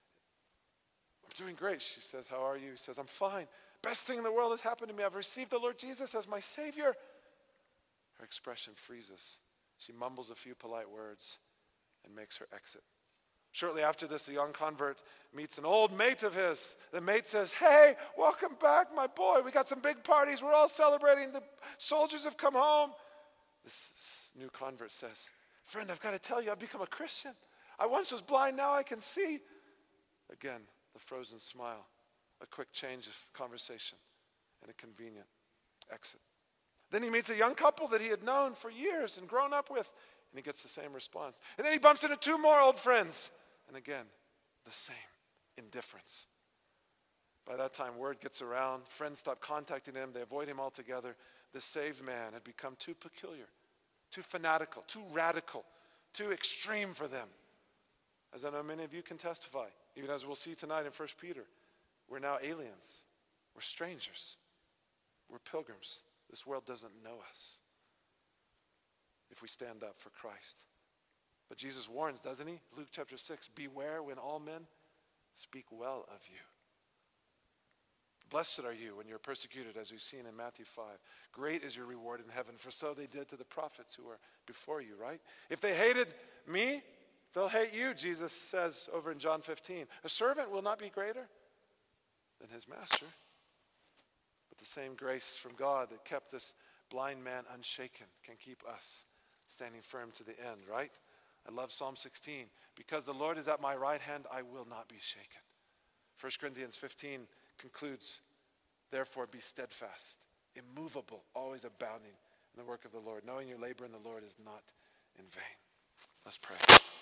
I'm doing great. She says, how are you? He says, I'm fine. Best thing in the world has happened to me. I've received the Lord Jesus as my Savior. Her expression freezes. She mumbles a few polite words and makes her exit. Shortly after this, the young convert meets an old mate of his. The mate says, hey, welcome back, my boy. We got some big parties. We're all celebrating. The soldiers have come home. This new convert says, friend, I've got to tell you, I've become a Christian. I once was blind, now I can see. Again, the frozen smile, a quick change of conversation, and a convenient exit. Then he meets a young couple that he had known for years and grown up with, and he gets the same response. And then he bumps into two more old friends, and again, the same indifference. By that time, word gets around. Friends stop contacting him. They avoid him altogether. The saved man had become too peculiar, too fanatical, too radical, too extreme for them. As I know many of you can testify, even as we'll see tonight in First Peter, we're now aliens. We're strangers. We're pilgrims. This world doesn't know us if we stand up for Christ. But Jesus warns, doesn't he? Luke chapter six, beware when all men speak well of you. Blessed are you when you're persecuted, as we've seen in Matthew five. Great is your reward in heaven, for so they did to the prophets who were before you, right? If they hated me, they'll hate you, Jesus says over in John fifteen. A servant will not be greater than his master. But the same grace from God that kept this blind man unshaken can keep us standing firm to the end, right? I love Psalm sixteen. Because the Lord is at my right hand, I will not be shaken. First Corinthians fifteen concludes, therefore be steadfast, immovable, always abounding in the work of the Lord, knowing your labor in the Lord is not in vain. Let's pray.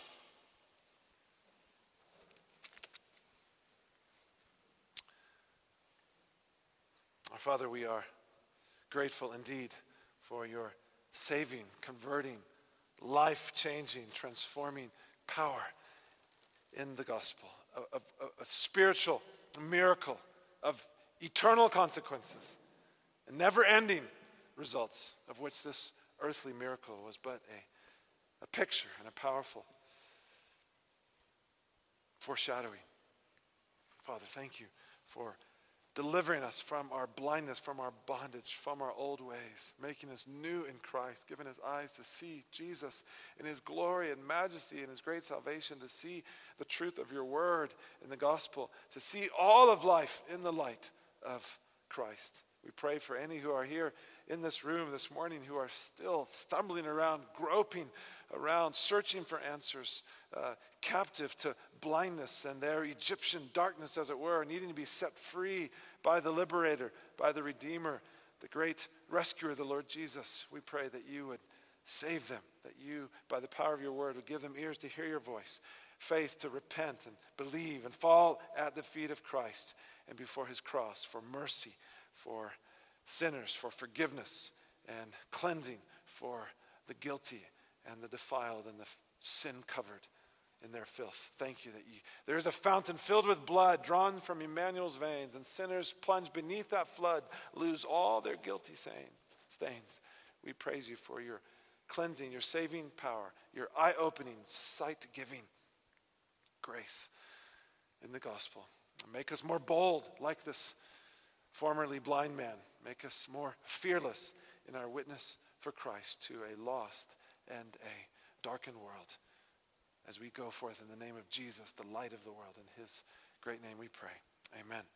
Our Father, we are grateful indeed for your saving, converting, life-changing, transforming power in the gospel, of, of, of spiritual miracle, of eternal consequences, and never-ending results, of which this earthly miracle was but a picture and a powerful foreshadowing. Father, thank you for delivering us from our blindness, from our bondage, from our old ways, making us new in Christ, giving us eyes to see Jesus in his glory and majesty and his great salvation, to see the truth of your word in the gospel, to see all of life in the light of Christ. We pray for any who are here in this room this morning who are still stumbling around, groping around, searching for answers, uh, captive to blindness and their Egyptian darkness, as it were, needing to be set free by the liberator, by the Redeemer, the great rescuer, the Lord Jesus. We pray that you would save them, that you, by the power of your word, would give them ears to hear your voice, faith to repent and believe and fall at the feet of Christ and before his cross for mercy, for sinners, for forgiveness and cleansing for the guilty and the defiled and the sin covered in their filth. Thank you that you, there is a fountain filled with blood drawn from Emmanuel's veins, and sinners plunged beneath that flood lose all their guilty stains. We praise you for your cleansing, your saving power, your eye-opening, sight-giving grace in the gospel. Make us more bold like this formerly blind man. Make us more fearless in our witness for Christ to a lost and a darkened world as we go forth in the name of Jesus, the light of the world. In his great name we pray. Amen.